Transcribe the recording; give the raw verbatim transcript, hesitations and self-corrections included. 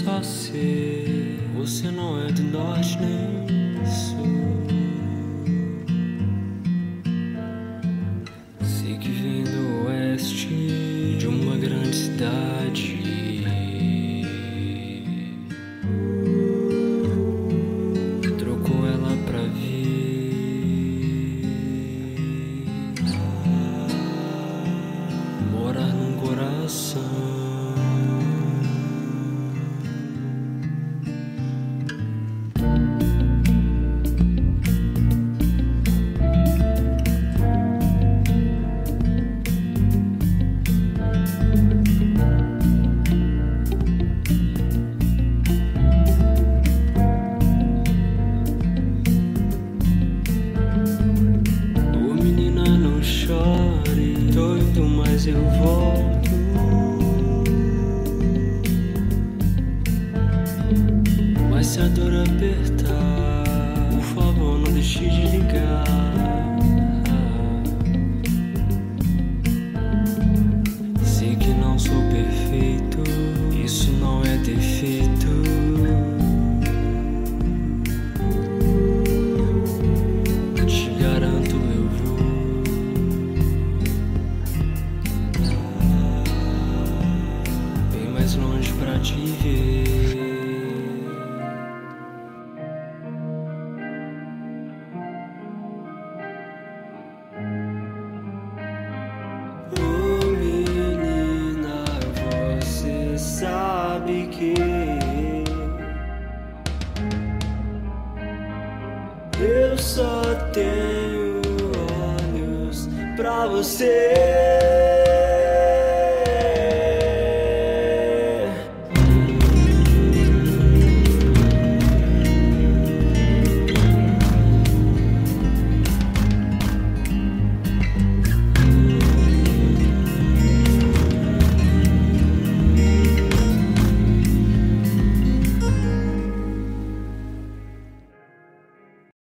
só ser. Você não é do norte nem do sul. Sei que vem do oeste, de uma grande cidade. Trocou ela pra vir morar num coração. Mas eu volto. Mas se a dor apertar, por favor, não deixe de ligar. Sei que não sou perfeito, isso não é defeito. Te garanto, eu vou mais longe pra te ver. Oh menina, você sabe que eu só tenho olhos pra você.